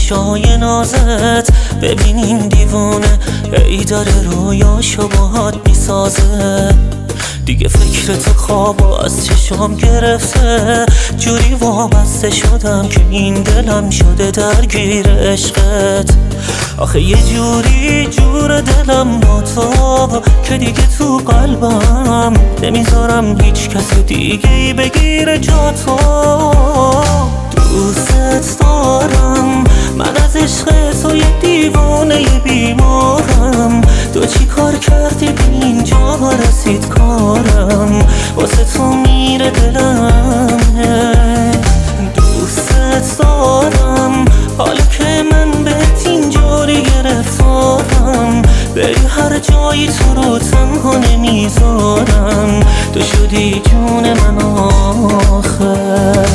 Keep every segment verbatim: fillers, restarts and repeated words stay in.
چشای نازت. ببین این دیوونه ای داره رویاشو باهات میسازه. دیگه فکر تو خوابو از چشام گرفته. جوری وابسته شدم که این دلم شده درگیر عشقت. آخه یه جوری جور دلم با تو که دیگه تو قلبم نمیذارم هیچ کس دیگه ای بگیره جا تو. دوست دارم من از عشق تو یه دیوانه بیمارم. تو چی کار کردی به اینجا رسید کارم؟ واسه تو میره دلم. دوست دارم حالا که من بهت اینجوری گرفتارم. بری هر جایی تو رو تنها نمیذارم. تو شدی جون من آخه.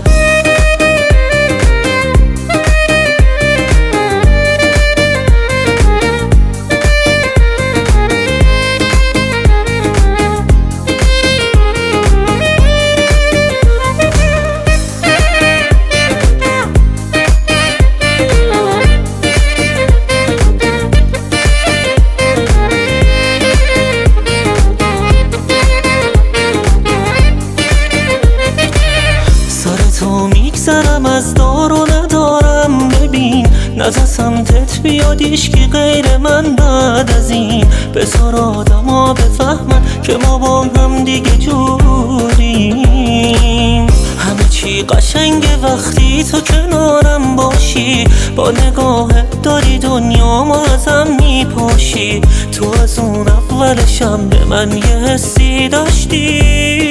میگذرم از دار و ندارم. ببین نزا سمتت بیاد ایشکی غیر من بعد از این. بذار آدم ها بفهمن که ما با هم دیگه جوریم. همه چی قشنگه وقتی تو کنارم باشی. با نگاهت داری دنیا ما ازم میپاشی. تو از اون اولشم به من یه حسی داشتی.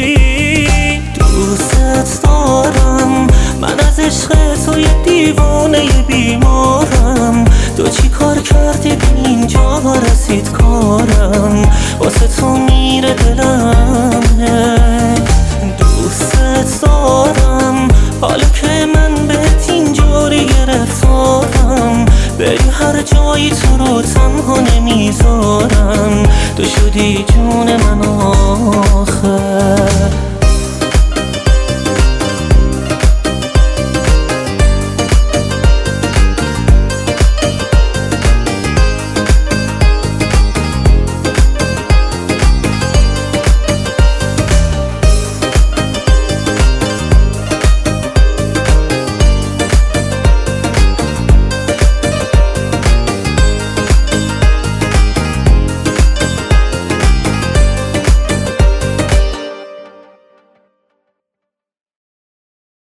دوست دارم من از عشق تو یه دیوانه بیمارم. تو چی کار کردی به اینجا رسید کارم؟ واسه تو میره دلم. دوست دارم حالا که من بهت اینجوری گرفتارم. بری هر جایی تو رو تنها نمیذارم. تو شدی جون من آخه.